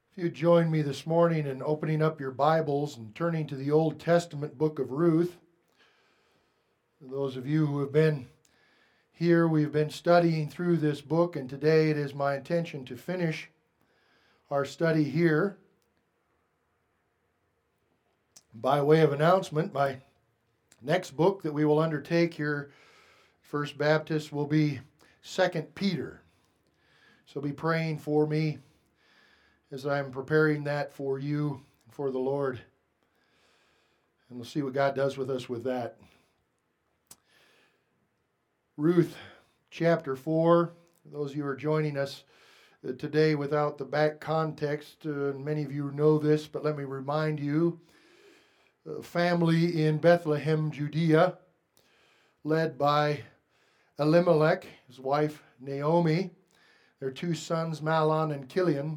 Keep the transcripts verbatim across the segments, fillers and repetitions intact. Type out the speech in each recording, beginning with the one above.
If you join me this morning in opening up your Bibles and turning to the Old Testament book of Ruth, those of you who have been here, we've been studying through this book, and today it is my intention to finish our study here. By way of announcement, my next book that we will undertake here, First Baptist, will be Second Peter. So be praying for me as I'm preparing that for you, for the Lord. And we'll see what God does with us with that. Ruth chapter four. Those of you who are joining us today without the back context, uh, many of you know this, but let me remind you, a family in Bethlehem, Judea, led by Elimelech, his wife Naomi, their two sons Mahlon and Chilion,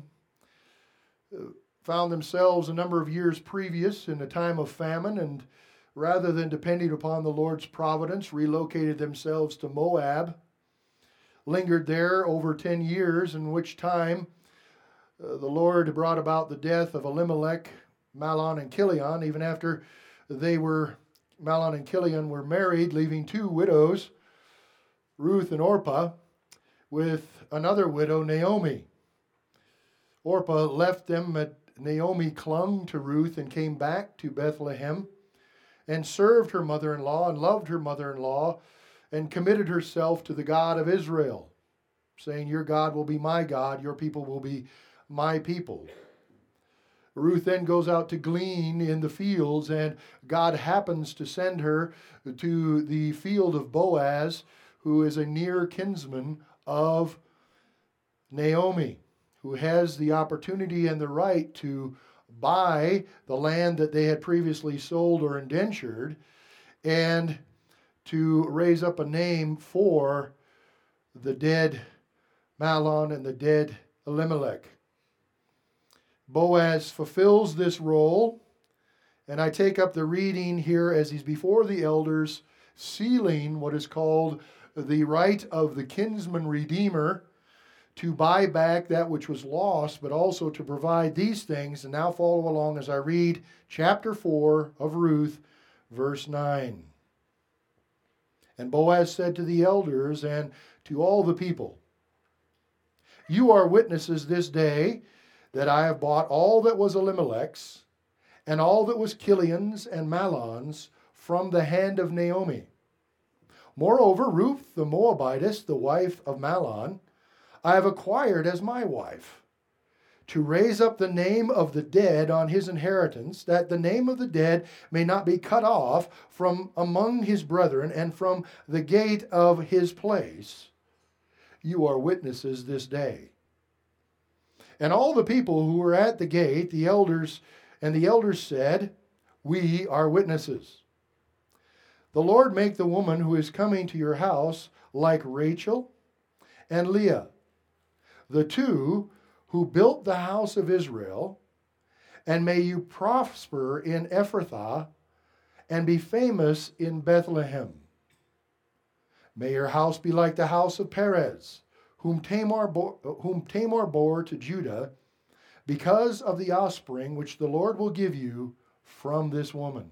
found themselves a number of years previous in a time of famine, and rather than depending upon the Lord's providence, relocated themselves to Moab, lingered there over ten years, in which time uh, the Lord brought about the death of Elimelech, Mahlon, and Chilion, even after they were, Mahlon and Chilion were married, leaving two widows, Ruth and Orpah, with another widow, Naomi. Orpah left them, but Naomi clung to Ruth and came back to Bethlehem and served her mother-in-law and loved her mother-in-law and committed herself to the God of Israel, saying, "Your God will be my God, your people will be my people." Ruth then goes out to glean in the fields, and God happens to send her to the field of Boaz, who is a near kinsman of Naomi, who has the opportunity and the right to buy the land that they had previously sold or indentured and to raise up a name for the dead Mahlon and the dead Elimelech. Boaz fulfills this role, and I take up the reading here as he's before the elders, sealing what is called the right of the kinsman redeemer to buy back that which was lost, but also to provide these things. And now follow along as I read chapter four of Ruth, verse nine. And Boaz said to the elders and to all the people, "You are witnesses this day that I have bought all that was Elimelech's and all that was Chilion's and Mahlon's from the hand of Naomi. Moreover, Ruth the Moabitess, the wife of Mahlon, I have acquired as my wife, to raise up the name of the dead on his inheritance, that the name of the dead may not be cut off from among his brethren and from the gate of his place. You are witnesses this day." And all the people who were at the gate, the elders, and the elders said, "We are witnesses. The Lord make the woman who is coming to your house like Rachel and Leah, the two who built the house of Israel, and may you prosper in Ephrathah and be famous in Bethlehem. May your house be like the house of Perez, whom Tamar bore, whom Tamar bore to Judah, because of the offspring which the Lord will give you from this woman."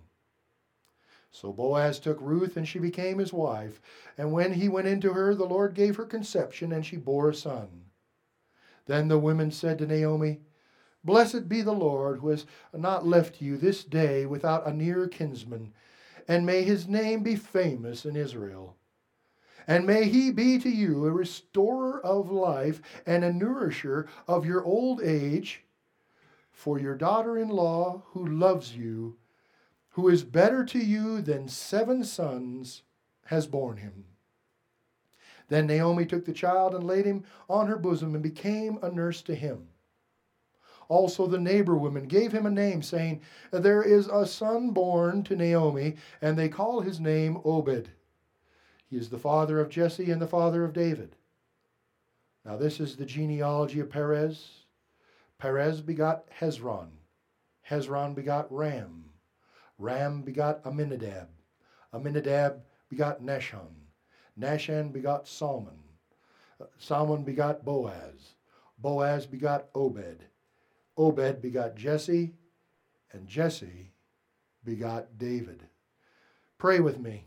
So Boaz took Ruth, and she became his wife. And when he went into her, the Lord gave her conception, and she bore a son. Then the women said to Naomi, "Blessed be the Lord, who has not left you this day without a near kinsman, and may his name be famous in Israel. And may he be to you a restorer of life and a nourisher of your old age, for your daughter-in-law who loves you, who is better to you than seven sons, has borne him." Then Naomi took the child and laid him on her bosom and became a nurse to him. Also the neighbor women gave him a name, saying, "There is a son born to Naomi, and they call his name Obed. He is the father of Jesse and the father of David." Now this is the genealogy of Perez. Perez begot Hezron. Hezron begot Ram. Ram begot Amminadab. Amminadab begot Nahshon. Nahshon begot Salmon. Salmon begot Boaz. Boaz begot Obed. Obed begot Jesse, and Jesse begot David. Pray with me.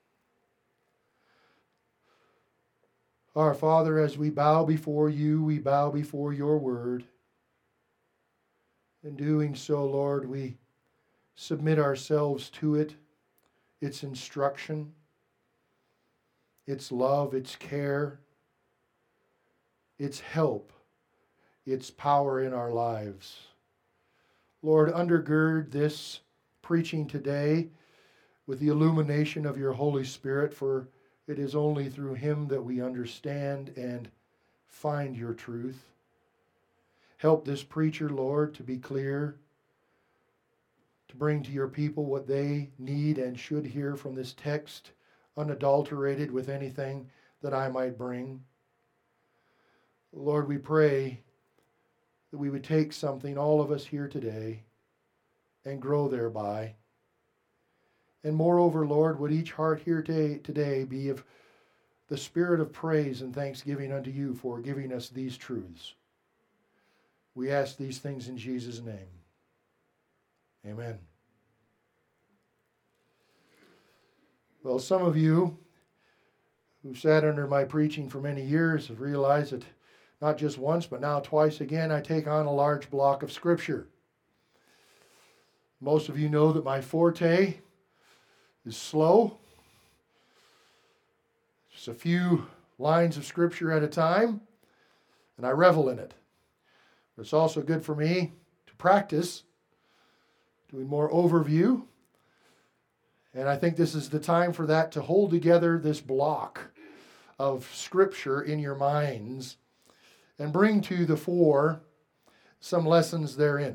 Our Father, as we bow before you, we bow before your word. In doing so, Lord, we submit ourselves to it, its instruction, its love, its care, its help, its power in our lives. Lord, undergird this preaching today with the illumination of your Holy Spirit, for it is only through him that we understand and find your truth. Help this preacher, Lord, to be clear, to bring to your people what they need and should hear from this text, unadulterated with anything that I might bring. Lord, we pray that we would take something, all of us here today, and grow thereby. And moreover, Lord, would each heart here today be of the spirit of praise and thanksgiving unto you for giving us these truths. We ask these things in Jesus' name. Amen. Well, some of you who sat under my preaching for many years have realized that not just once, but now twice again, I take on a large block of Scripture. Most of you know that my forte is slow. Just a few lines of Scripture at a time, and I revel in it. But it's also good for me to practice doing more overview. And I think this is the time for that, to hold together this block of Scripture in your minds and bring to the fore some lessons therein.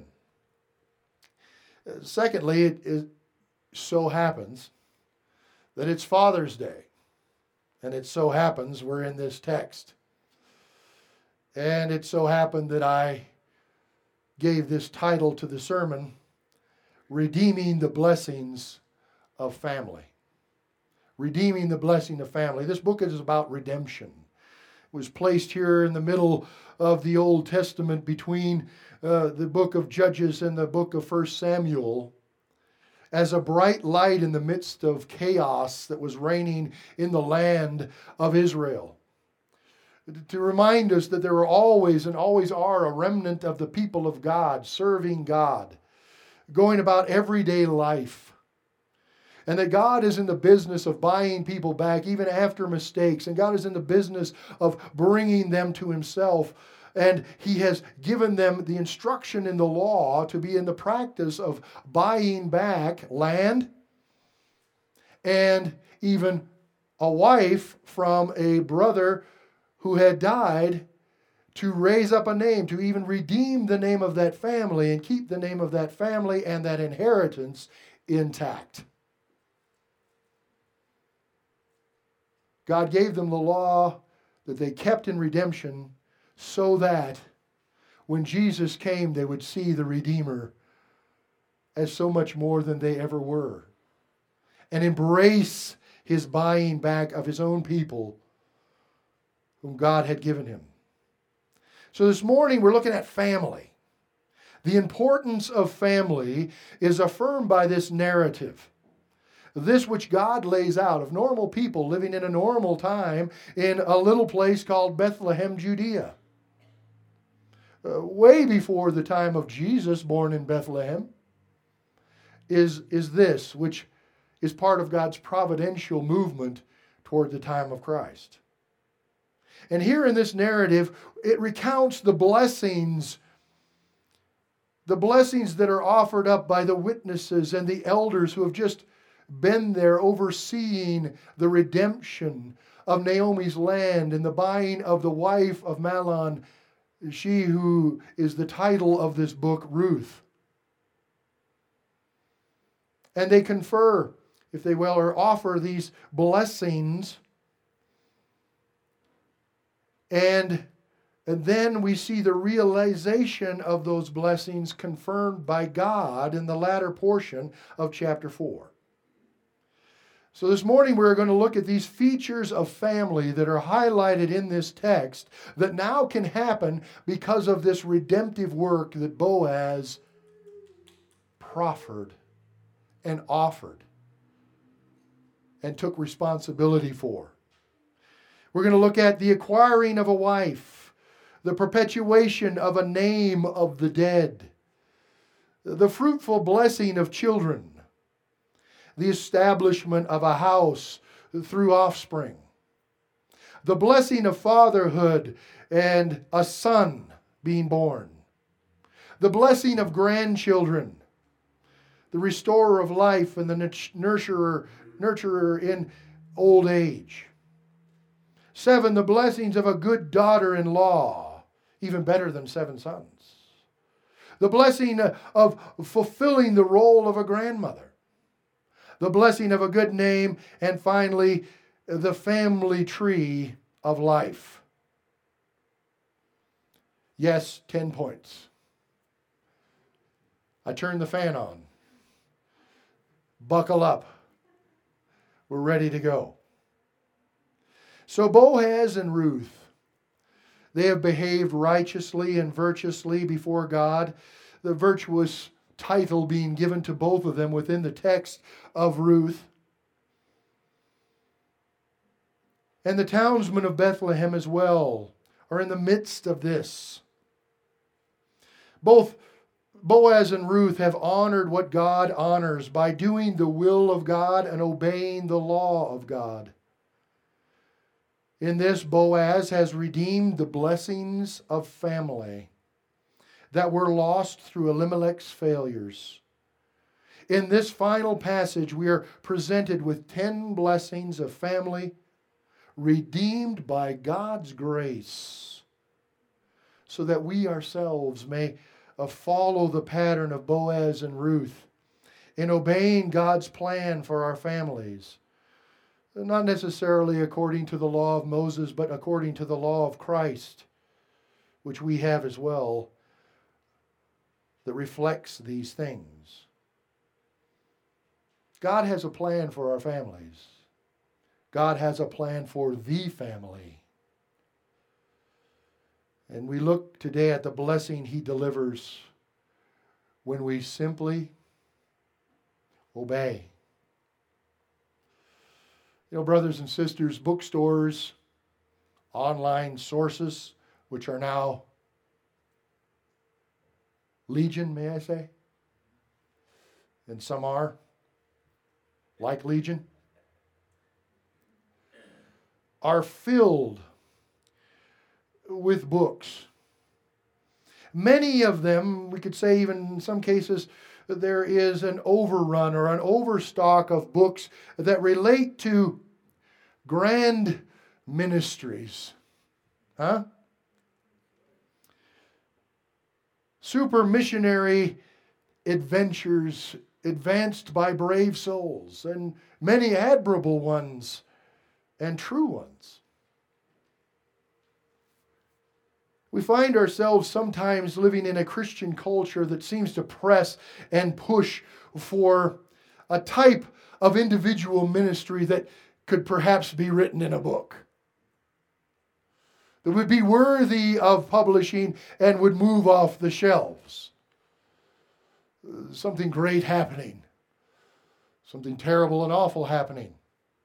Secondly, it, it so happens that it's Father's Day. And it so happens we're in this text. And it so happened that I gave this title to the sermon, Redeeming the Blessings of Family. Redeeming the blessing of family. This book is about redemption. It was placed here in the middle of the Old Testament between uh, the book of Judges and the book of First Samuel as a bright light in the midst of chaos that was reigning in the land of Israel. To remind us that there are always and always are a remnant of the people of God, serving God, going about everyday life. And that God is in the business of buying people back even after mistakes. And God is in the business of bringing them to himself. And he has given them the instruction in the law to be in the practice of buying back land and even a wife from a brother who had died, to raise up a name, to even redeem the name of that family and keep the name of that family and that inheritance intact. God gave them the law that they kept in redemption so that when Jesus came, they would see the Redeemer as so much more than they ever were and embrace his buying back of his own people whom God had given him. So this morning we're looking at family. The importance of family is affirmed by this narrative. This which God lays out of normal people living in a normal time in a little place called Bethlehem, Judea. Uh, way before the time of Jesus, born in Bethlehem, is, is this, which is part of God's providential movement toward the time of Christ. And here in this narrative, it recounts the blessings, the blessings that are offered up by the witnesses and the elders who have just been there overseeing the redemption of Naomi's land and the buying of the wife of Mahlon, she who is the title of this book, Ruth. And they confer, if they will, or offer these blessings. And, and then we see the realization of those blessings confirmed by God in the latter portion of chapter four. So this morning we're going to look at these features of family that are highlighted in this text that now can happen because of this redemptive work that Boaz proffered and offered and took responsibility for. We're going to look at the acquiring of a wife, the perpetuation of a name of the dead, the fruitful blessing of children, the establishment of a house through offspring, the blessing of fatherhood and a son being born, the blessing of grandchildren, the restorer of life and the nurturer, nurturer in old age. Seven, the blessings of a good daughter-in-law, even better than seven sons. The blessing of fulfilling the role of a grandmother. The blessing of a good name, and finally, the family tree of life. Yes, ten points. I turn the fan on. Buckle up. We're ready to go. So Boaz and Ruth, they have behaved righteously and virtuously before God. The virtuous title being given to both of them within the text of Ruth. And the townsmen of Bethlehem as well are in the midst of this. Both Boaz and Ruth have honored what God honors by doing the will of God and obeying the law of God. In this, Boaz has redeemed the blessings of family that were lost through Elimelech's failures. In this final passage, we are presented with ten blessings of family redeemed by God's grace, so that we ourselves may uh, follow the pattern of Boaz and Ruth in obeying God's plan for our families. Not necessarily according to the law of Moses, but according to the law of Christ, which we have as well, that reflects these things. God has a plan for our families. God has a plan for the family. And we look today at the blessing He delivers when we simply obey. You know, brothers and sisters, bookstores, online sources, which are now legion, may I say? And some are, like Legion, are filled with books. Many of them, we could say even in some cases, there is an overrun or an overstock of books that relate to grand ministries. Huh? Super missionary adventures advanced by brave souls, and many admirable ones and true ones. We find ourselves sometimes living in a Christian culture that seems to press and push for a type of individual ministry that could perhaps be written in a book, that would be worthy of publishing and would move off the shelves. Something great happening. Something terrible and awful happening.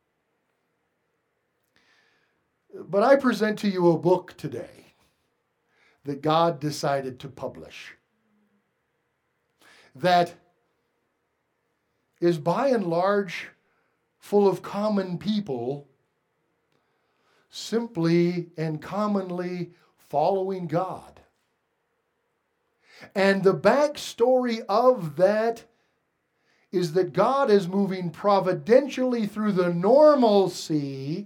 But I present to you a book today that God decided to publish, that is by and large full of common people simply and commonly following God. And the backstory of that is that God is moving providentially through the normalcy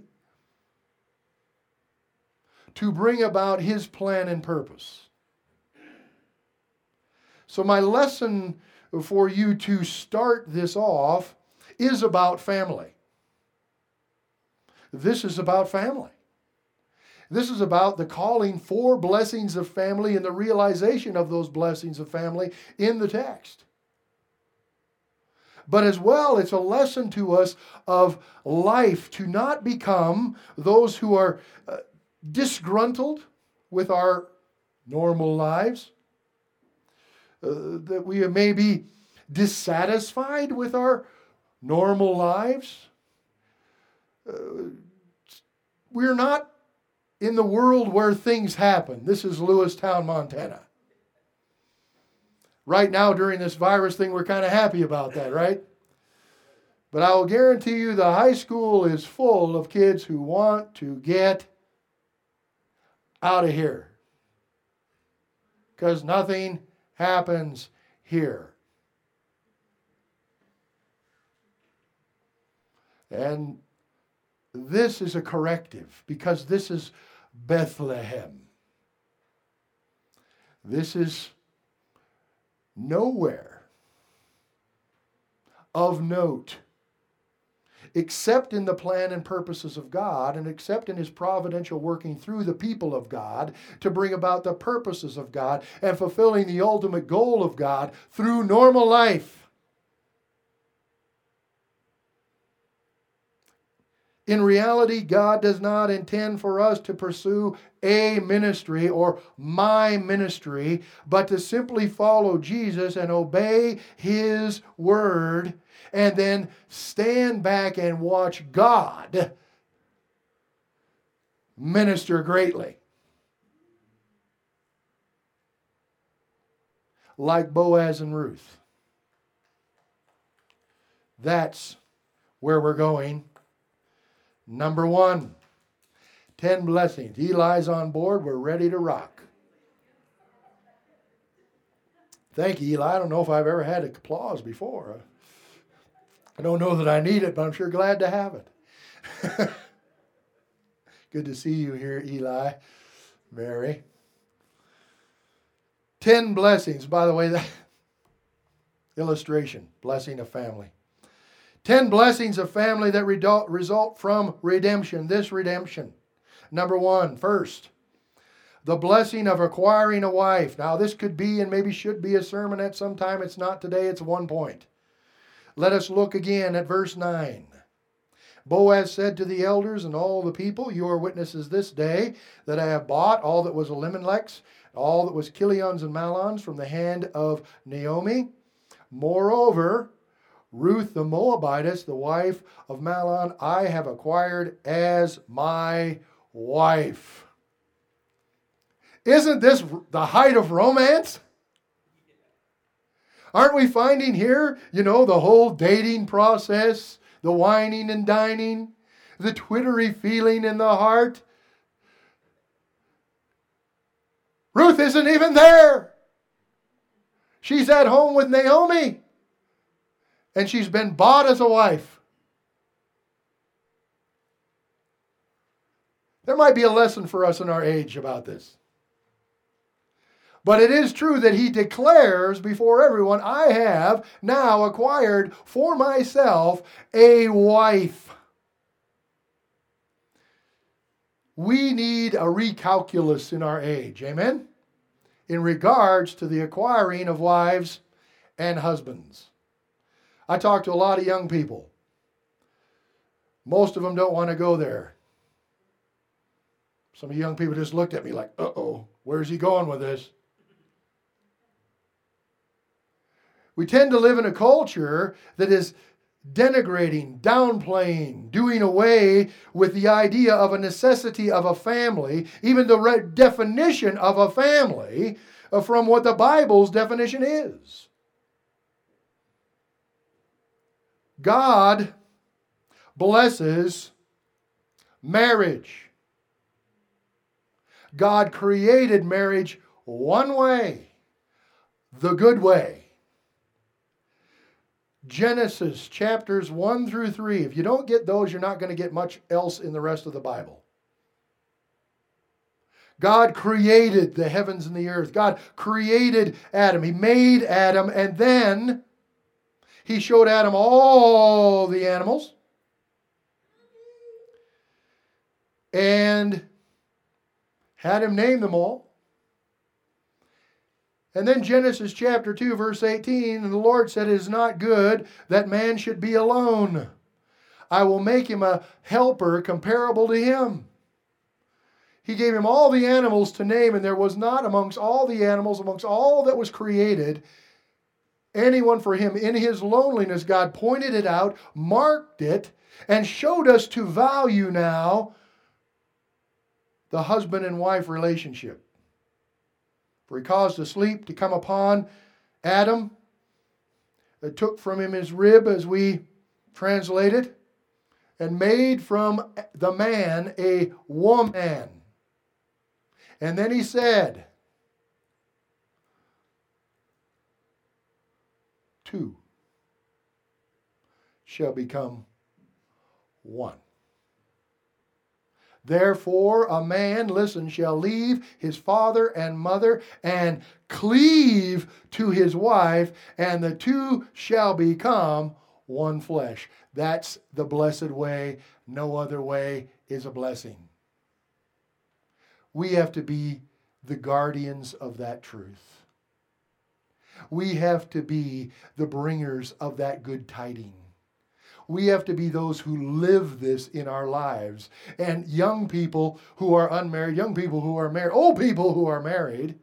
to bring about His plan and purpose. So my lesson for you to start this off is about family. This is about family. This is about the calling for blessings of family and the realization of those blessings of family in the text. but as well, it's a lesson to us of life, to not become those who are uh, disgruntled with our normal lives, uh, that we may be dissatisfied with our normal lives. Uh, we're not in the world where things happen. This is Lewistown, Montana. Right now, during this virus thing, we're kind of happy about that, right? But I will guarantee you the high school is full of kids who want to get out of here, because nothing happens here. And this is a corrective, because this is Bethlehem. This is nowhere of note except in the plan and purposes of God, and except in His providential working through the people of God to bring about the purposes of God and fulfilling the ultimate goal of God through normal life. In reality, God does not intend for us to pursue a ministry or my ministry, but to simply follow Jesus and obey His word, and then stand back and watch God minister greatly. Like Boaz and Ruth. That's where we're going. Number one, ten blessings. Eli's on board. We're ready to rock. Thank you, Eli. I don't know if I've ever had applause before. I don't know that I need it, but I'm sure glad to have it. Good to see you here, Eli, Mary. Ten blessings. By the way, that illustration, blessing a family. Ten blessings of family that result from redemption, this redemption. Number one, first, the blessing of acquiring a wife. Now, this could be and maybe should be a sermon at some time. It's not today, it's one point. Let us look again at verse nine. Boaz said to the elders and all the people, you are witnesses this day that I have bought all that was Elimelech's, all that was Kilion's and Mahlon's from the hand of Naomi. Moreover, Ruth the Moabitess, the wife of Mahlon, I have acquired as my wife. Isn't this the height of romance? Aren't we finding here, you know, the whole dating process, the whining and dining, the twittery feeling in the heart? Ruth isn't even there. She's at home with Naomi. And she's been bought as a wife. There might be a lesson for us in our age about this. But it is true that he declares before everyone, I have now acquired for myself a wife. We need a recalculus in our age, amen? In regards to the acquiring of wives and husbands. I talk to a lot of young people. Most of them don't want to go there. Some of you young people just looked at me like, uh-oh, where's he going with this? We tend to live in a culture that is denigrating, downplaying, doing away with the idea of a necessity of a family, even the re- definition of a family uh, from what the Bible's definition is. God blesses marriage. God created marriage one way, the good way. Genesis chapters one through three. If you don't get those, you're not going to get much else in the rest of the Bible. God created the heavens and the earth. God created Adam. He made Adam, and then He showed Adam all the animals and had him name them all. And then Genesis chapter two, verse eighteen, and the Lord said, it is not good that man should be alone. I will make him a helper comparable to him. He gave him all the animals to name, and there was not amongst all the animals, amongst all that was created, anyone for him. In his loneliness, God pointed it out, marked it, and showed us to value now the husband and wife relationship. For he caused a sleep to come upon Adam, that took from him his rib, as we translate it, and made from the man a woman. And then he said, two shall become one. Therefore, a man, listen, shall leave his father and mother and cleave to his wife, and the two shall become one flesh. That's the blessed way. No other way is a blessing. We have to be the guardians of that truth. We have to be the bringers of that good tiding. We have to be those who live this in our lives. And young people who are unmarried, young people who are married, old people who are married,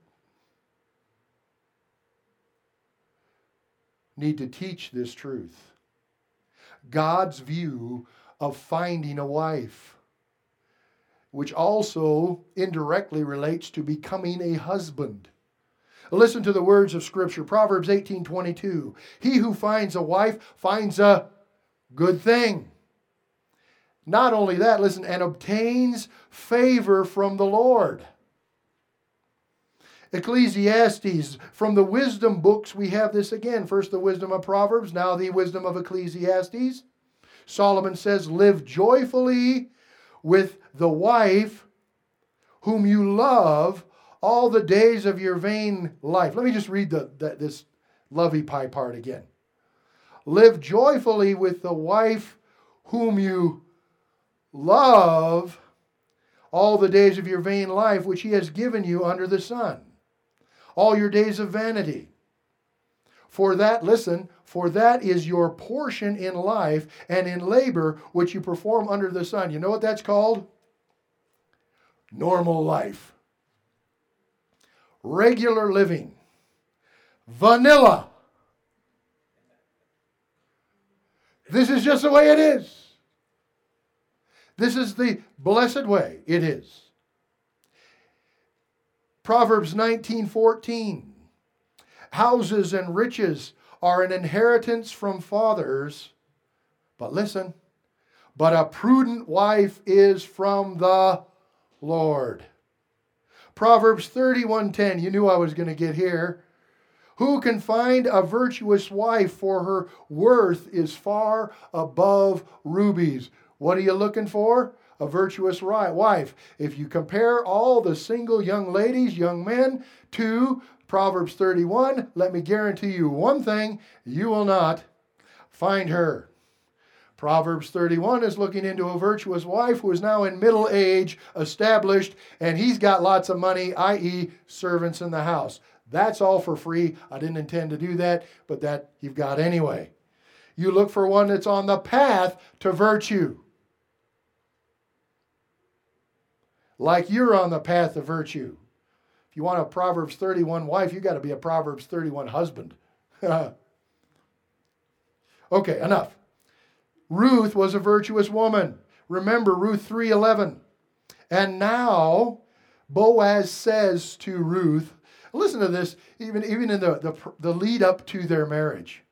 need to teach this truth. God's view of finding a wife, which also indirectly relates to becoming a husband. Listen to the words of Scripture. Proverbs eighteen twenty-two. He who finds a wife finds a good thing. Not only that, listen, and obtains favor from the Lord. Ecclesiastes, from the wisdom books, we have this again. First the wisdom of Proverbs, now the wisdom of Ecclesiastes. Solomon says, live joyfully with the wife whom you love all the days of your vain life. Let me just read the, the, this lovey-pie part again. Live joyfully with the wife whom you love all the days of your vain life, which he has given you under the sun. All your days of vanity. For that, listen, for that is your portion in life and in labor which you perform under the sun. You know what that's called? Normal life. Regular living. Vanilla. This is just the way it is. This is the blessed way it is. Proverbs nineteen fourteen. Houses and riches are an inheritance from fathers. But listen, but a prudent wife is from the Lord. Proverbs thirty-one ten. You knew I was going to get here. Who can find a virtuous wife, for her worth is far above rubies? What are you looking for? A virtuous wife. If you compare all the single young ladies, young men, to Proverbs thirty-one, let me guarantee you one thing, you will not find her. Proverbs thirty-one is looking into a virtuous wife who is now in middle age, established, and he's got lots of money, that is servants in the house. That's all for free. I didn't intend to do that, but that you've got anyway. You look for one that's on the path to virtue. Like you're on the path of virtue. If you want a Proverbs thirty-one wife, you've got to be a Proverbs thirty-one husband. Okay, enough. Ruth was a virtuous woman. Remember Ruth three eleven. And now Boaz says to Ruth, listen to this, even, even in the, the, the lead up to their marriage.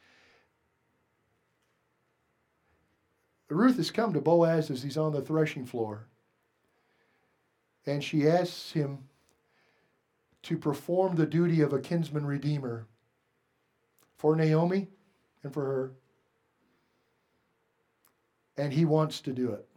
Ruth has come to Boaz as he's on the threshing floor. And she asks him to perform the duty of a kinsman redeemer for Naomi and for her. And he wants to do it.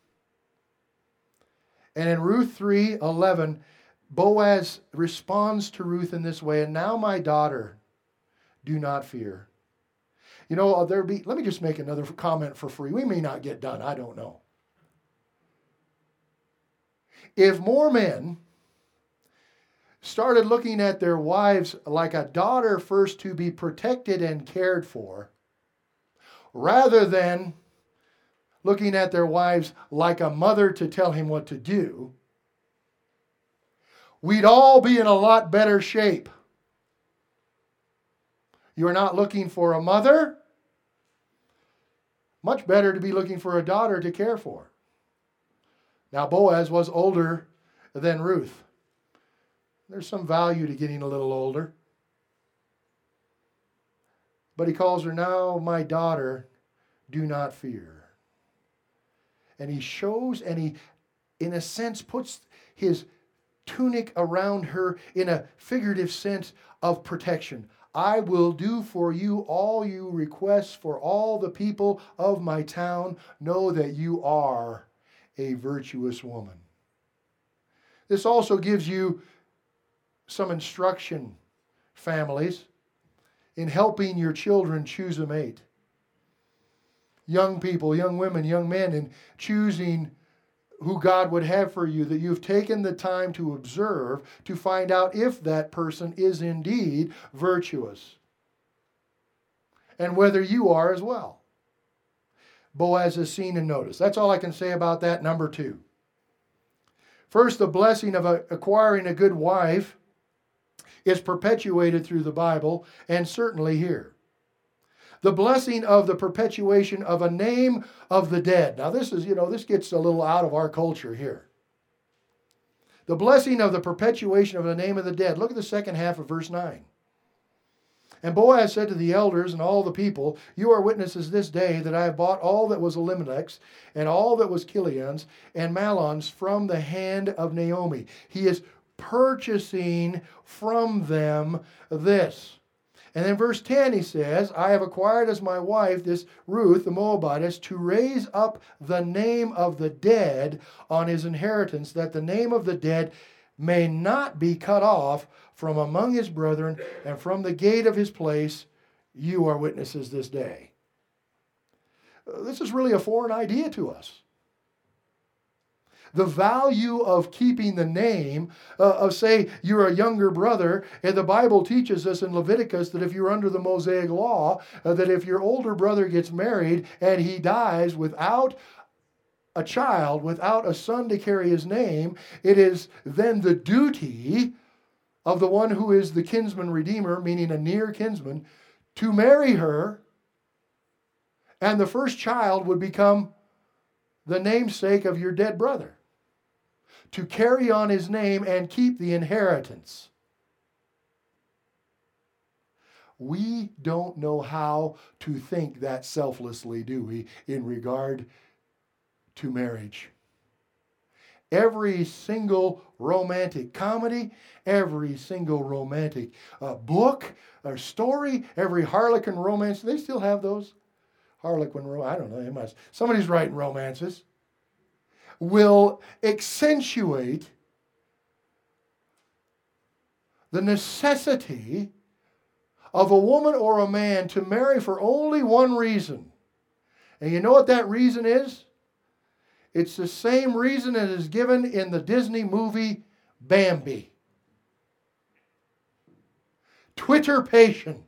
And in Ruth three eleven, Boaz responds to Ruth in this way, and now my daughter, do not fear. You know, there be, let me just make another comment for free. We may not get done, I don't know. If more men started looking at their wives like a daughter first to be protected and cared for, rather than looking at their wives like a mother to tell him what to do, we'd all be in a lot better shape. You're not looking for a mother? Much better to be looking for a daughter to care for. Now, Boaz was older than Ruth. There's some value to getting a little older. But he calls her, now, my daughter, do not fear. And he shows, and he, in a sense, puts his tunic around her in a figurative sense of protection. I will do for you all you request, for all the people of my town know that you are a virtuous woman. This also gives you some instruction, families, in helping your children choose a mate. Young people, young women, young men, in choosing who God would have for you, that you've taken the time to observe to find out if that person is indeed virtuous. And whether you are as well. Boaz is seen and noticed. That's all I can say about that, number two. First, the blessing of a, acquiring a good wife is perpetuated through the Bible, and certainly here. The blessing of the perpetuation of a name of the dead. Now this is, you know, this gets a little out of our culture here. The blessing of the perpetuation of the name of the dead. Look at the second half of verse nine. And Boaz said to the elders and all the people, you are witnesses this day that I have bought all that was Elimelech's and all that was Chilion's and Mahlon's from the hand of Naomi. He is purchasing from them this. And then verse ten he says, I have acquired as my wife this Ruth the Moabitess to raise up the name of the dead on his inheritance, that the name of the dead may not be cut off from among his brethren and from the gate of his place. You are witnesses this day. This is really a foreign idea to us. The value of keeping the name uh, of, say, you're a younger brother, and the Bible teaches us in Leviticus that if you're under the Mosaic law, uh, that if your older brother gets married and he dies without a child, without a son to carry his name, it is then the duty of the one who is the kinsman redeemer, meaning a near kinsman, to marry her, and the first child would become the namesake of your dead brother, to carry on his name and keep the inheritance. We don't know how to think that selflessly, do we, in regard to marriage? Every single romantic comedy, every single romantic uh, book or story, every Harlequin romance, they still have those? Harlequin, I don't know, they must. Somebody's writing romances. Will accentuate the necessity of a woman or a man to marry for only one reason. And you know what that reason is? It's the same reason it is given in the Disney movie Bambi. Twitterpation.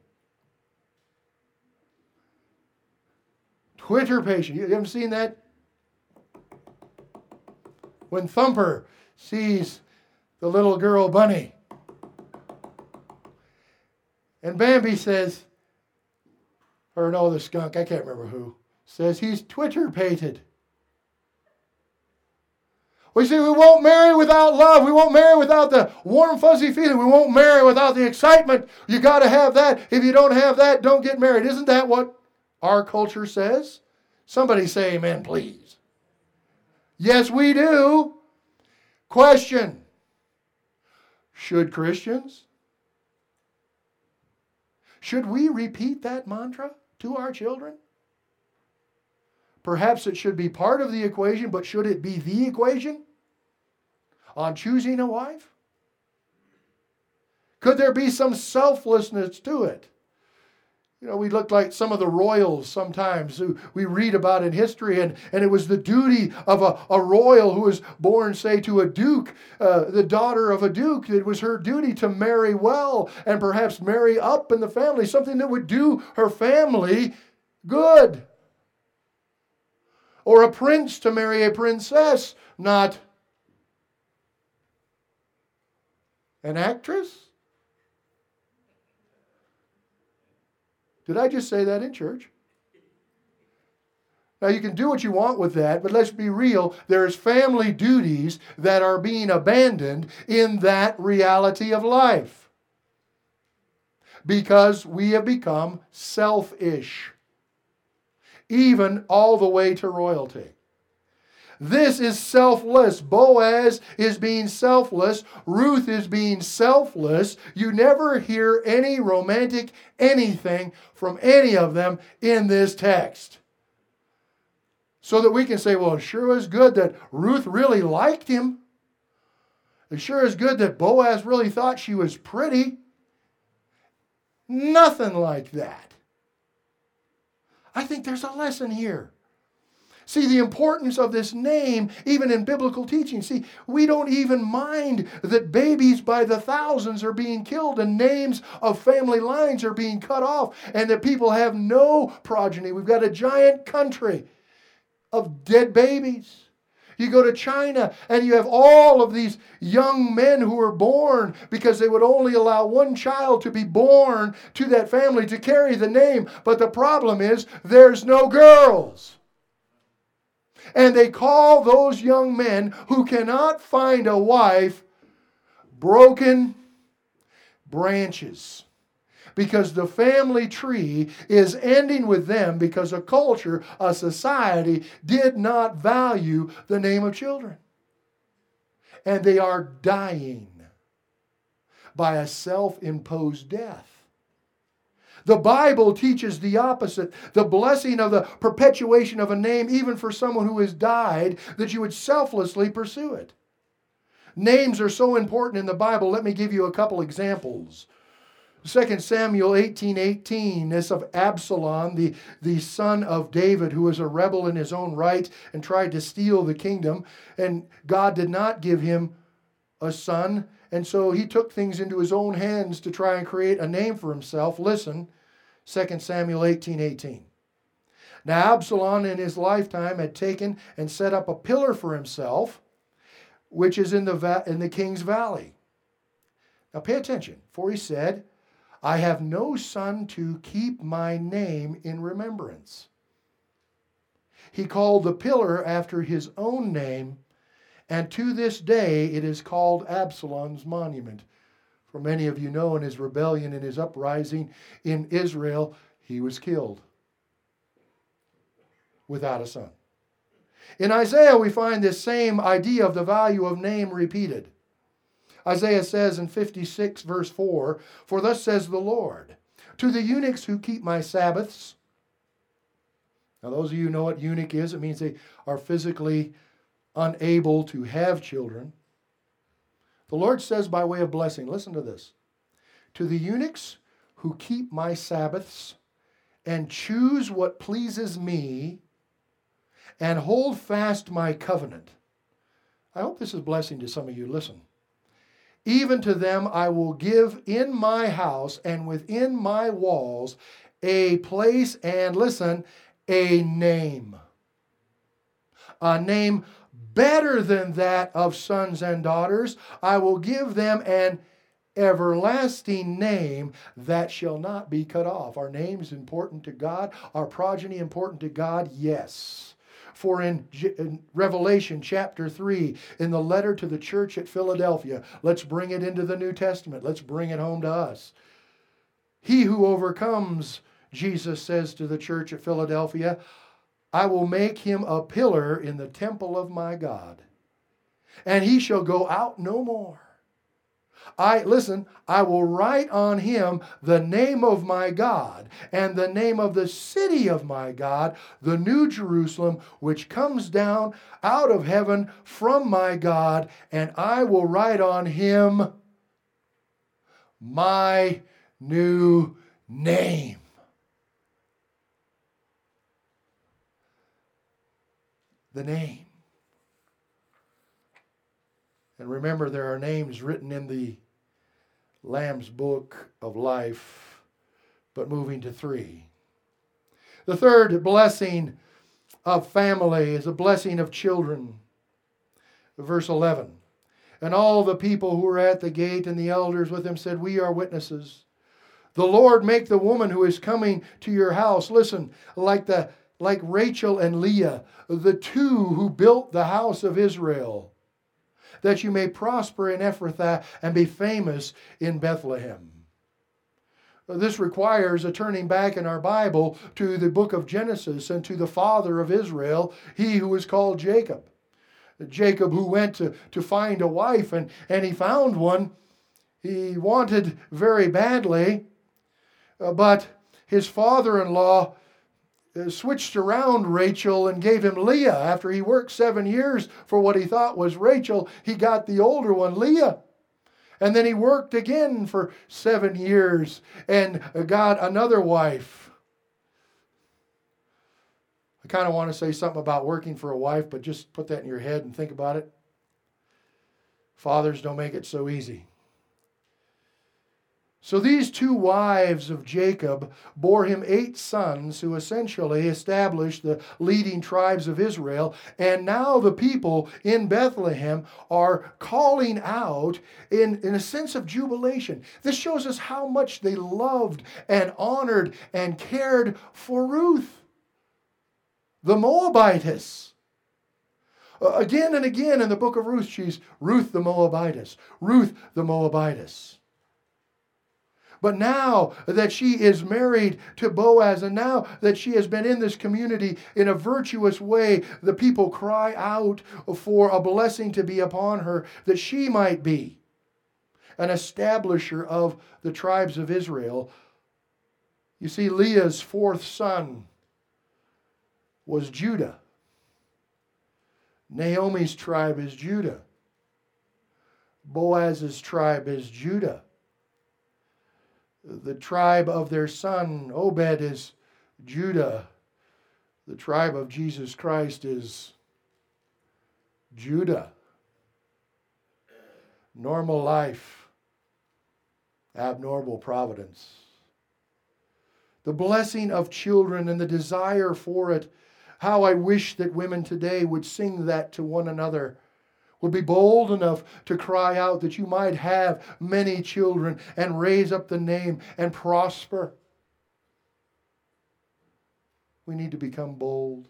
Twitterpation. You haven't seen that? When Thumper sees the little girl bunny. And Bambi says, or no, the skunk, I can't remember who, says he's Twitter-pated. We say we won't marry without love. We won't marry without the warm, fuzzy feeling. We won't marry without the excitement. You got to have that. If you don't have that, don't get married. Isn't that what our culture says? Somebody say amen, please. Yes, we do. Question. Should Christians? Should we repeat that mantra to our children? Perhaps it should be part of the equation, but should it be the equation on choosing a wife? Could there be some selflessness to it? You know, we look like some of the royals sometimes who we read about in history, and, and it was the duty of a, a royal who was born, say, to a duke, uh, the daughter of a duke. It was her duty to marry well and perhaps marry up in the family, something that would do her family good. Or a prince to marry a princess, not an actress. Did I just say that in church? Now you can do what you want with that, but let's be real. There's family duties that are being abandoned in that reality of life. Because we have become selfish. Even all the way to royalty. This is selfless. Boaz is being selfless. Ruth is being selfless. You never hear any romantic anything from any of them in this text. So that we can say, well, it sure is good that Ruth really liked him. It sure is good that Boaz really thought she was pretty. Nothing like that. I think there's a lesson here. See, the importance of this name, even in biblical teaching. See, we don't even mind that babies by the thousands are being killed and names of family lines are being cut off and that people have no progeny. We've got a giant country of dead babies. You go to China and you have all of these young men who are born because they would only allow one child to be born to that family to carry the name. But the problem is there's no girls. And they call those young men who cannot find a wife broken branches. Because the family tree is ending with them because a culture, a society did not value the name of children. And they are dying by a self-imposed death. The Bible teaches the opposite. The blessing of the perpetuation of a name, even for someone who has died, that you would selflessly pursue it. Names are so important in the Bible. Let me give you a couple examples. Second Samuel eighteen eighteen, this of Absalom, the, the son of David, who was a rebel in his own right and tried to steal the kingdom. And God did not give him a son. And so he took things into his own hands to try and create a name for himself. Listen, Second Samuel eighteen eighteen. Now Absalom in his lifetime had taken and set up a pillar for himself, which is in the, va- in the king's valley. Now pay attention, for he said, I have no son to keep my name in remembrance. He called the pillar after his own name, and to this day it is called Absalom's monument. For many of you know, in his rebellion, in his uprising in Israel, he was killed without a son. In Isaiah, we find this same idea of the value of name repeated. Isaiah says in fifty-six verse four, for thus says the Lord, to the eunuchs who keep my Sabbaths. Now those of you who know what eunuch is, it means they are physically unable to have children. The Lord says by way of blessing, listen to this, to the eunuchs who keep my Sabbaths and choose what pleases me and hold fast my covenant. I hope this is a blessing to some of you. Listen. Even to them I will give in my house and within my walls a place and, listen, a name. A name better than that of sons and daughters. I will give them an everlasting name that shall not be cut off. Our name is important to God. Our progeny important to God, yes. For in, in Revelation chapter three, in the letter to the church at Philadelphia, let's bring it into the New Testament. Let's bring it home to us. He who overcomes, Jesus says to the church at Philadelphia, I will make him a pillar in the temple of my God, and he shall go out no more. I, listen, I will write on him the name of my God and the name of the city of my God, the new Jerusalem, which comes down out of heaven from my God, and I will write on him my new name. the name. And remember, there are names written in the Lamb's book of life, but moving to three. The third blessing of family is a blessing of children. Verse eleven. And all the people who were at the gate and the elders with him said, we are witnesses. The Lord make the woman who is coming to your house, listen, like the like Rachel and Leah, the two who built the house of Israel, that you may prosper in Ephrathah and be famous in Bethlehem. This requires a turning back in our Bible to the book of Genesis and to the father of Israel, he who is called Jacob. Jacob who went to, to find a wife, and, and he found one he wanted very badly, uh, but his father-in-law uh, switched around Rachel and gave him Leah. After he worked seven years for what he thought was Rachel, he got the older one, Leah. And then he worked again for seven years and got another wife. I kind of want to say something about working for a wife, but just put that in your head and think about it. Fathers don't make it so easy. So these two wives of Jacob bore him eight sons who essentially established the leading tribes of Israel. And now the people in Bethlehem are calling out in, in a sense of jubilation. This shows us how much they loved and honored and cared for Ruth, the Moabitess. Uh, again and again in the book of Ruth, she's Ruth the Moabitess, Ruth the Moabitess. But now that she is married to Boaz, and now that she has been in this community in a virtuous way, the people cry out for a blessing to be upon her, that she might be an establisher of the tribes of Israel. You see, Leah's fourth son was Judah. Naomi's tribe is Judah. Boaz's tribe is Judah. The tribe of their son, Obed, is Judah. The tribe of Jesus Christ is Judah. Normal life, abnormal providence. The blessing of children and the desire for it. How I wish that women today would sing that to one another, would be bold enough to cry out that you might have many children and raise up the name and prosper. We need to become bold.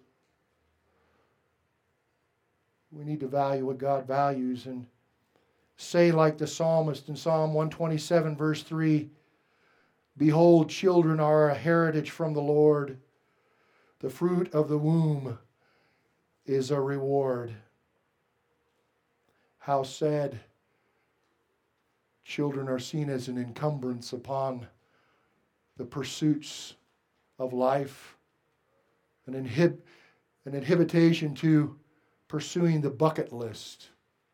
We need to value what God values and say like the psalmist in Psalm one twenty-seven verse three, behold, children are a heritage from the Lord. The fruit of the womb is a reward. How sad children are seen as an encumbrance upon the pursuits of life, an, inhib- an inhibition to pursuing the bucket list.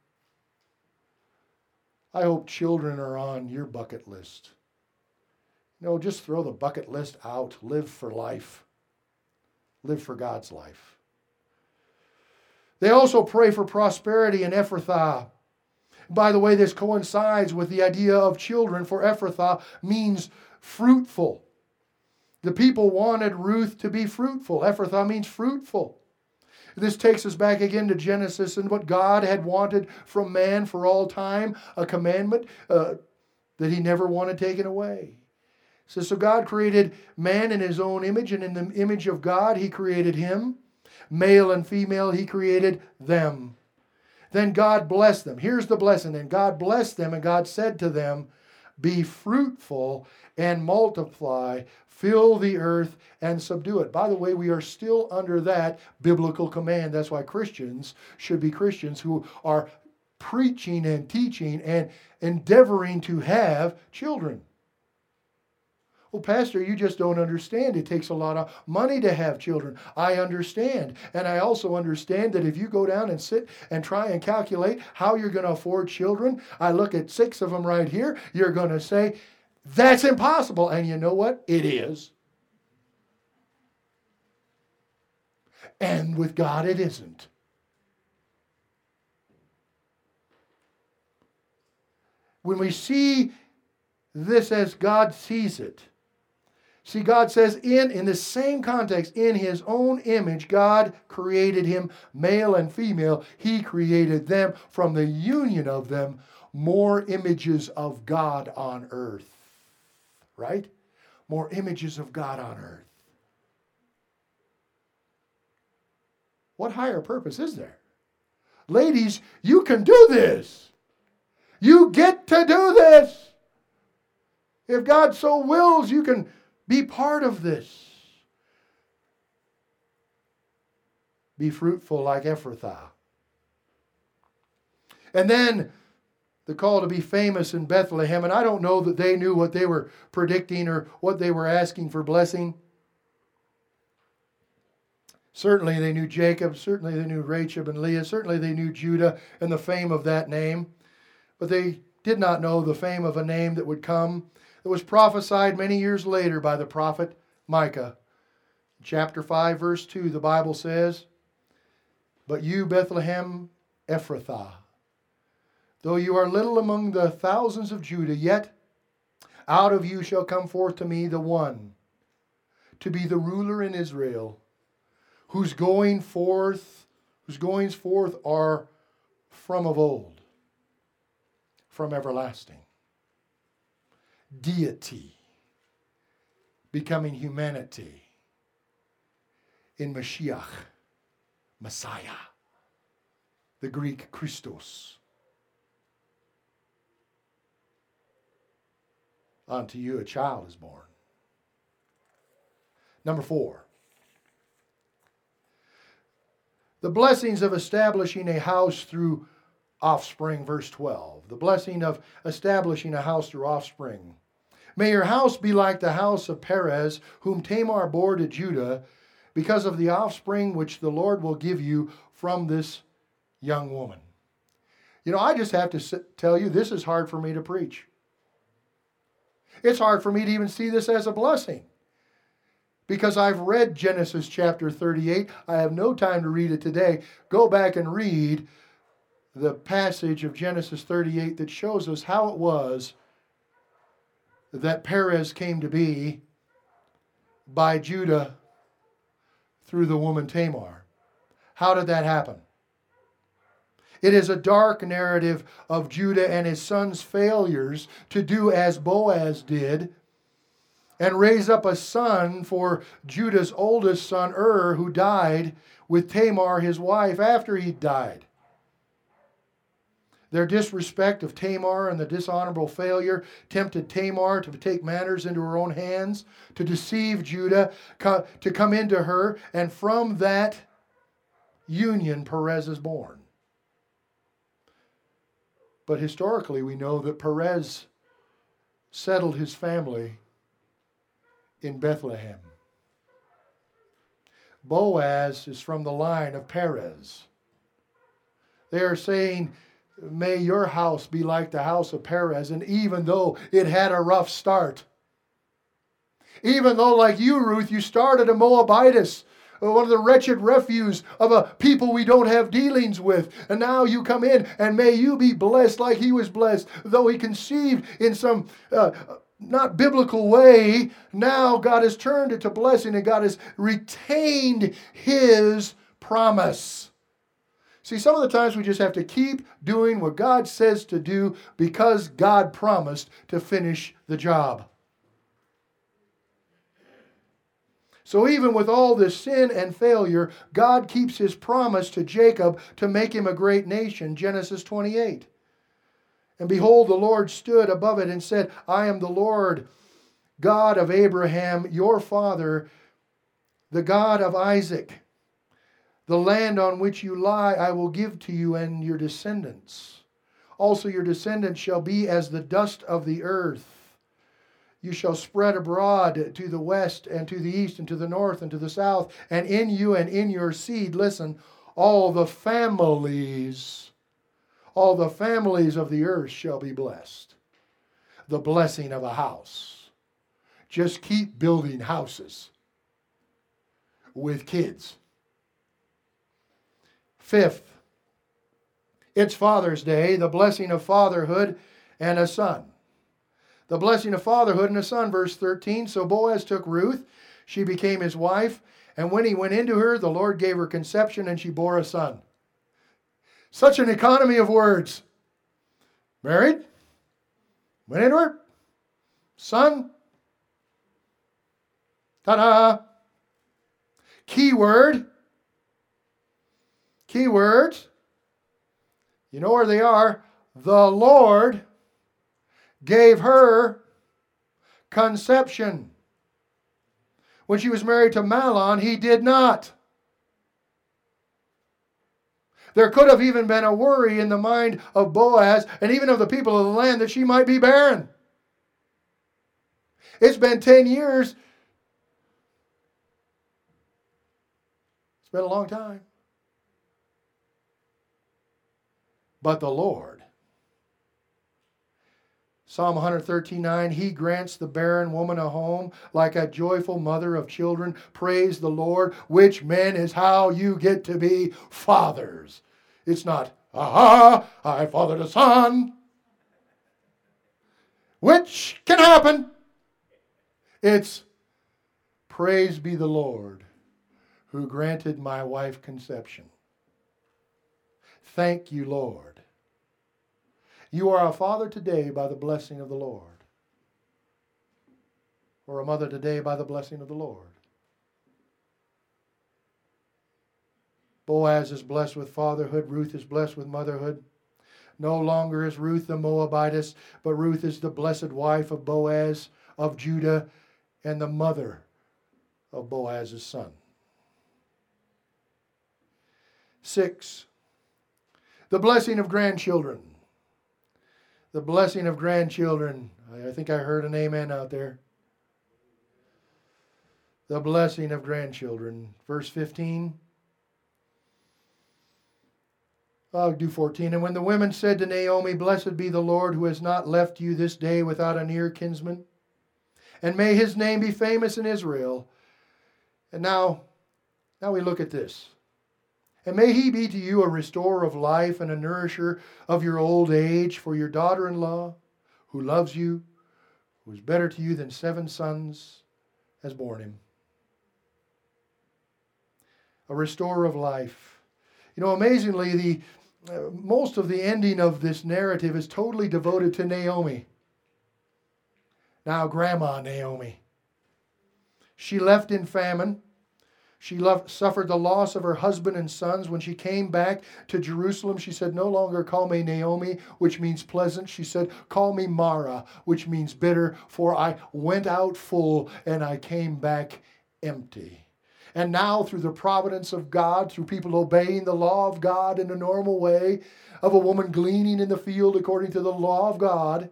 I hope children are on your bucket list. No, just throw the bucket list out. Live for life. Live for God's life. They also pray for prosperity in Ephrathah. By the way, this coincides with the idea of children, for Ephrathah means fruitful. The people wanted Ruth to be fruitful. Ephrathah means fruitful. This takes us back again to Genesis and what God had wanted from man for all time, a commandment uh, that he never wanted taken away. So, so God created man in his own image, and in the image of God he created him. Male and female, he created them. Then God blessed them. Here's the blessing. And God blessed them, and God said to them, be fruitful and multiply, fill the earth and subdue it. By the way, we are still under that biblical command. That's why Christians should be Christians who are preaching and teaching and endeavoring to have children. Well, Pastor, you just don't understand. It takes a lot of money to have children. I understand. And I also understand that if you go down and sit and try and calculate how you're going to afford children, I look at six of them right here, you're going to say, that's impossible. And you know what? It is. And with God, it isn't. when we see this as God sees it, see, God says in, in the same context, in His own image, God created him, male and female. He created them from the union of them, more images of God on earth. Right? More images of God on earth. What higher purpose is there? Ladies, you can do this. You get to do this. If God so wills, you can be part of this. Be fruitful like Ephrathah. And then the call to be famous in Bethlehem. And I don't know that they knew what they were predicting or what they were asking for blessing. Certainly they knew Jacob. Certainly they knew Rachel and Leah. Certainly they knew Judah and the fame of that name. But they did not know the fame of a name that would come. It was prophesied many years later by the prophet Micah. Chapter five, verse two, the Bible says, "But you, Bethlehem Ephrathah, though you are little among the thousands of Judah, yet out of you shall come forth to me the one, to be the ruler in Israel, whose going forth, whose goings forth are from of old, from everlasting." Deity becoming humanity in Mashiach, Messiah, the Greek Christos. Unto you a child is born. Number four. The blessings of establishing a house through offspring, verse twelve. The blessing of establishing a house through offspring. "May your house be like the house of Perez, whom Tamar bore to Judah, because of the offspring which the Lord will give you from this young woman." You know, I just have to sit, tell you, this is hard for me to preach. It's hard for me to even see this as a blessing. Because I've read Genesis chapter thirty-eight. I have no time to read it today. Go back and read the passage of Genesis thirty-eight that shows us how it was that Perez came to be by Judah through the woman Tamar. How did that happen? It is a dark narrative of Judah and his son's failures to do as Boaz did and raise up a son for Judah's oldest son, Ur, who died with Tamar, his wife, after he died. Their disrespect of Tamar and the dishonorable failure tempted Tamar to take matters into her own hands, to deceive Judah, to come into her, and from that union Perez is born. But historically we know that Perez settled his family in Bethlehem. Boaz is from the line of Perez. They are saying, "May your house be like the house of Perez." And even though it had a rough start, even though like you, Ruth, you started a Moabitess, one of the wretched refuse of a people we don't have dealings with, and now you come in and may you be blessed like he was blessed, though he conceived in some uh, not biblical way. Now God has turned it to blessing, and God has retained his promise. See, some of the times we just have to keep doing what God says to do because God promised to finish the job. So even with all this sin and failure, God keeps his promise to Jacob to make him a great nation, Genesis twenty-eight. "And behold, the Lord stood above it and said, I am the Lord, God of Abraham, your father, the God of Isaac. The land on which you lie I will give to you and your descendants. Also your descendants shall be as the dust of the earth. You shall spread abroad to the west and to the east and to the north and to the south. And in you and in your seed," listen, "all the families, all the families of the earth shall be blessed." The blessing of a house. Just keep building houses with kids. Fifth, it's Father's Day, the blessing of fatherhood. and a son. The blessing of fatherhood and a son, verse thirteen. So Boaz took Ruth. She became his wife. And when he went into her, the Lord gave her conception, and she bore a son. Such an economy of words. Married. Went into her. Son. Ta-da. Key word. Key words. You know where they are. The Lord gave her conception. When she was married to Mahlon, he did not. There could have even been a worry in the mind of Boaz and even of the people of the land that she might be barren. It's been ten years. It's been a long time. But the Lord, Psalm one thirteen nine, He grants the barren woman a home like a joyful mother of children. Praise the Lord, which men is how you get to be fathers. It's not, aha, I fathered a son, which can happen. It's, praise be the Lord who granted my wife conception. Thank you, Lord. You are a father today by the blessing of the Lord. Or a mother today by the blessing of the Lord. Boaz is blessed with fatherhood. Ruth is blessed with motherhood. No longer is Ruth the Moabitess, but Ruth is the blessed wife of Boaz of Judah and the mother of Boaz's son. Six, the blessing of grandchildren. The blessing of grandchildren. I think I heard an amen out there. The blessing of grandchildren. Verse fifteen. I'll do fourteen. And when the women said to Naomi, Blessed be the Lord who has not left you this day without a near kinsman, and may his name be famous in Israel. And now, now we look at this. And may he be to you a restorer of life and a nourisher of your old age, for your daughter-in-law, who loves you, who is better to you than seven sons, has borne him. A restorer of life. You know, amazingly, the uh, most of the ending of this narrative is totally devoted to Naomi. Now, Grandma Naomi. She left in famine. She loved, suffered the loss of her husband and sons. When she came back to Jerusalem, she said, no longer call me Naomi, which means pleasant. She said, call me Mara, which means bitter, for I went out full and I came back empty. And now, through the providence of God, through people obeying the law of God in a normal way, of a woman gleaning in the field according to the law of God,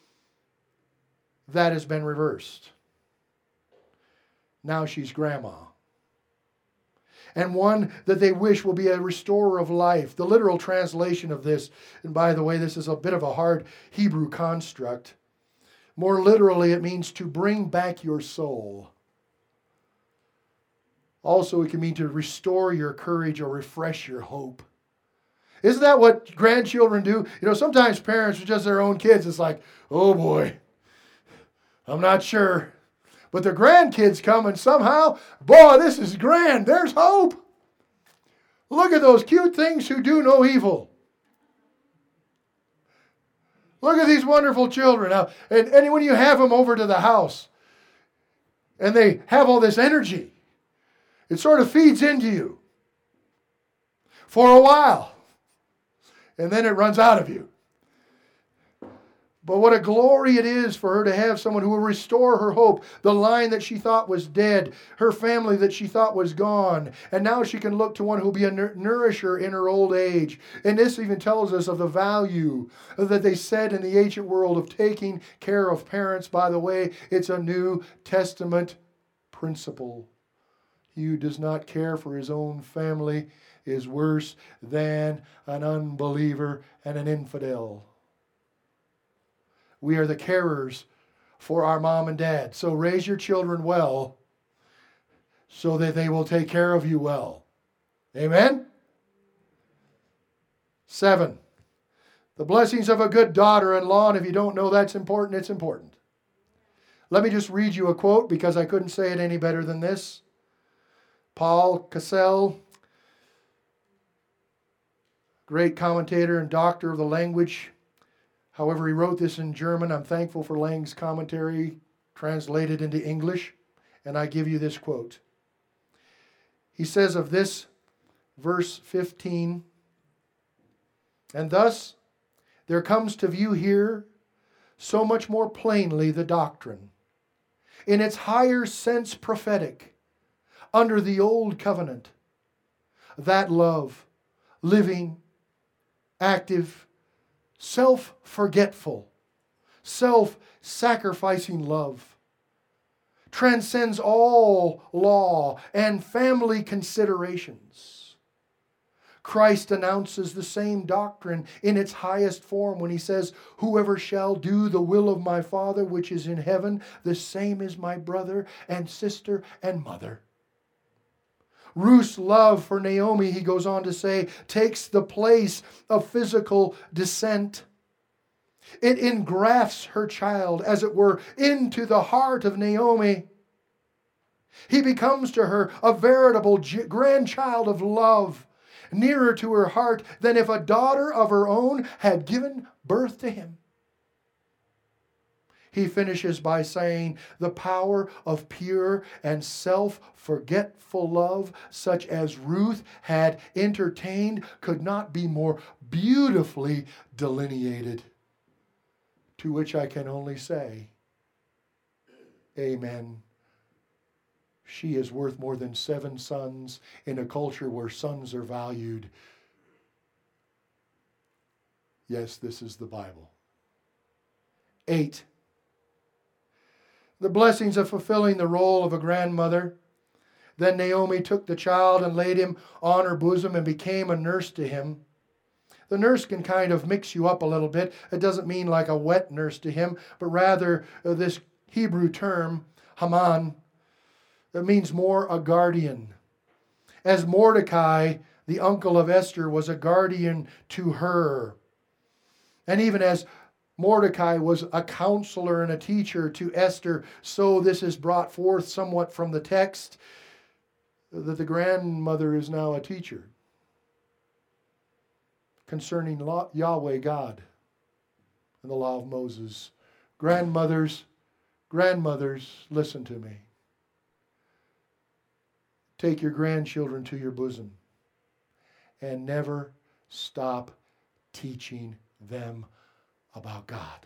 that has been reversed. Now she's grandma. And one that they wish will be a restorer of life. The literal translation of this, and by the way, this is a bit of a hard Hebrew construct. More literally, it means to bring back your soul. Also, it can mean to restore your courage or refresh your hope. Isn't that what grandchildren do? You know, sometimes parents are just their own kids. It's like, oh boy, I'm not sure. But the grandkids come and somehow, boy, this is grand. There's hope. Look at those cute things who do no evil. Look at these wonderful children. Now, and, and when you have them over to the house and they have all this energy, it sort of feeds into you for a while. And then it runs out of you. But what a glory it is for her to have someone who will restore her hope. The line that she thought was dead. Her family that she thought was gone. And now she can look to one who will be a nourisher in her old age. And this even tells us of the value that they said in the ancient world of taking care of parents. By the way, it's a New Testament principle. He who does not care for his own family is worse than an unbeliever and an infidel. We are the carers for our mom and dad. So raise your children well so that they will take care of you well. Amen? Seven, The blessings of a good daughter-in-law, and if you don't know that's important, it's important. Let me just read you a quote because I couldn't say it any better than this. Paul Cassell, great commentator and doctor of the language. However, he wrote this in German. I'm thankful for Lang's commentary translated into English, and I give you this quote. He says of this, verse fifteen, and thus there comes to view here so much more plainly the doctrine, in its higher sense prophetic, under the old covenant, that love, living, active, self-forgetful, self-sacrificing love, transcends all law and family considerations. Christ announces the same doctrine in its highest form when he says, whoever shall do the will of my Father which is in heaven, the same is my brother and sister and mother. Ruth's love for Naomi, he goes on to say, takes the place of physical descent. It engrafts her child, as it were, into the heart of Naomi. He becomes to her a veritable grandchild of love, nearer to her heart than if a daughter of her own had given birth to him. He finishes by saying, the power of pure and self-forgetful love, such as Ruth had entertained, could not be more beautifully delineated. To which I can only say, amen. She is worth more than seven sons in a culture where sons are valued. Yes, this is the Bible. Eight. The blessings of fulfilling the role of a grandmother. Then Naomi took the child and laid him on her bosom and became a nurse to him. The nurse can kind of mix you up a little bit. It doesn't mean like a wet nurse to him, but rather uh, this Hebrew term, Haman, that means more a guardian. As Mordecai, the uncle of Esther, was a guardian to her. And even as Mordecai was a counselor and a teacher to Esther, so this is brought forth somewhat from the text that the grandmother is now a teacher concerning law, Yahweh God and the law of Moses. Grandmothers, grandmothers, listen to me. Take your grandchildren to your bosom and never stop teaching them about God.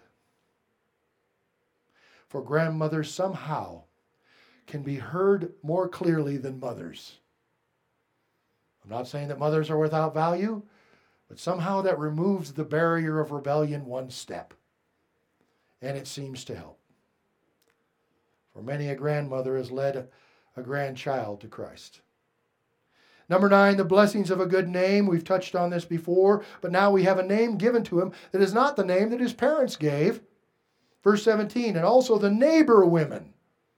For grandmothers somehow can be heard more clearly than mothers. I'm not saying that mothers are without value, but somehow that removes the barrier of rebellion one step. And it seems to help. For many a grandmother has led a grandchild to Christ. Number nine, the blessings of a good name. We've touched on this before, but now we have a name given to him that is not the name that his parents gave. Verse seventeen, and also the neighbor women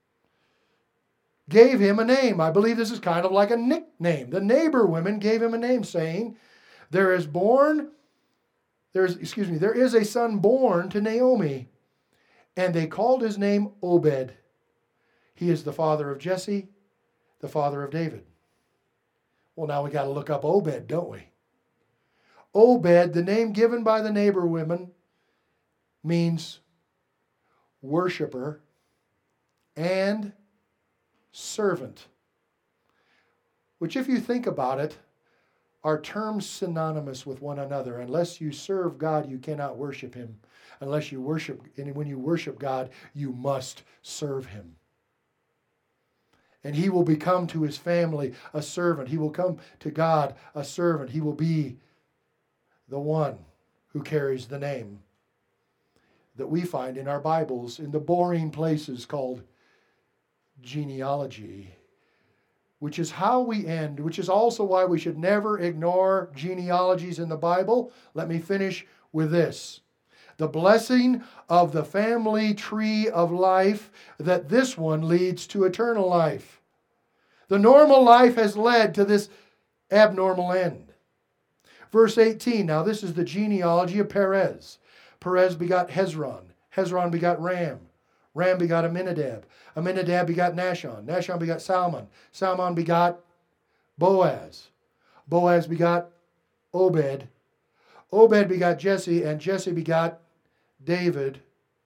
gave him a name. I believe this is kind of like a nickname. The neighbor women gave him a name, saying, there is born, there's, excuse me, there is a son born to Naomi, and they called his name Obed. He is the father of Jesse, the father of David. Well, now we got to look up Obed, don't we? Obed, the name given by the neighbor women, means worshiper and servant. Which, if you think about it, are terms synonymous with one another. Unless you serve God, you cannot worship him. Unless you worship, and when you worship God, you must serve him. And he will become to his family a servant. He will come to God a servant. He will be the one who carries the name that we find in our Bibles in the boring places called genealogy, which is how we end, which is also why we should never ignore genealogies in the Bible. Let me finish with this. The blessing of the family tree of life, that this one leads to eternal life. The normal life has led to this abnormal end. Verse eighteen, now this is the genealogy of Perez. Perez begot Hezron. Hezron begot Ram. Ram begot Aminadab. Aminadab begot Nashon. Nashon begot Salmon. Salmon begot Boaz. Boaz begot Obed. Obed begot Jesse, and Jesse begot David.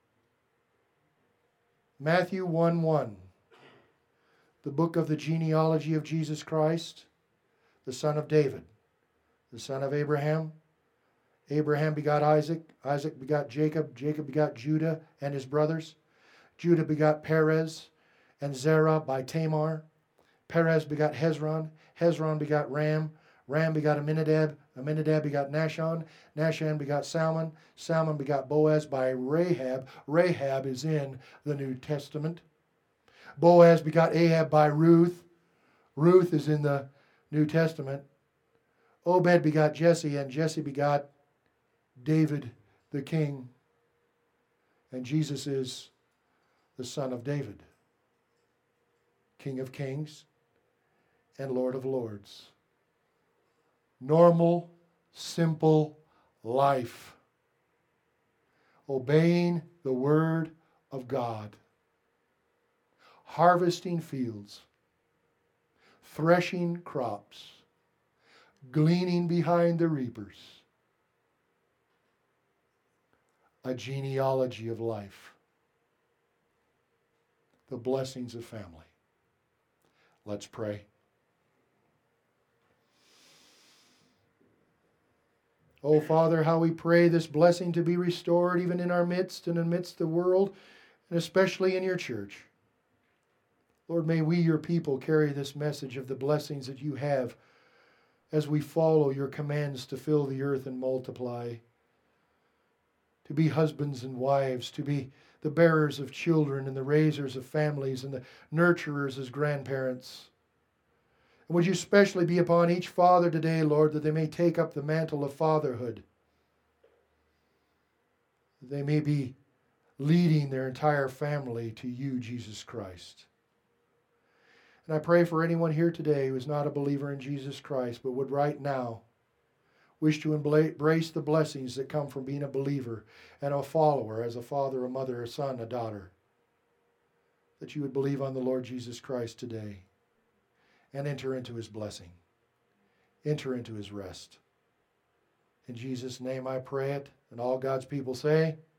Matthew one one, the book of the genealogy of Jesus Christ, the son of David, the son of Abraham. Abraham begot Isaac. Isaac begot Jacob. Jacob begot Judah and his brothers. Judah begot Perez and Zerah by Tamar. Perez begot Hezron. Hezron begot Ram. Ram begot Aminadab. Aminadab begot Nashon. Nashon begot Salmon. Salmon begot Boaz by Rahab. Rahab is in the New Testament. Boaz begot Ahab by Ruth. Ruth is in the New Testament. Obed begot Jesse, and Jesse begot David the king. And Jesus is the son of David, King of kings and Lord of lords. Normal, simple life. Obeying the word of God. Harvesting fields. Threshing crops. Gleaning behind the reapers. A genealogy of life. The blessings of family. Let's pray. Oh, Father, how we pray this blessing to be restored even in our midst and amidst the world, and especially in your church. Lord, may we, your people, carry this message of the blessings that you have as we follow your commands to fill the earth and multiply, to be husbands and wives, to be the bearers of children and the raisers of families and the nurturers as grandparents. And would you especially be upon each father today, Lord, that they may take up the mantle of fatherhood. That they may be leading their entire family to you, Jesus Christ. And I pray for anyone here today who is not a believer in Jesus Christ, but would right now wish to embrace the blessings that come from being a believer and a follower as a father, a mother, a son, a daughter. That you would believe on the Lord Jesus Christ today and enter into his blessing. Enter into his rest. In Jesus' name I pray it, and all God's people say,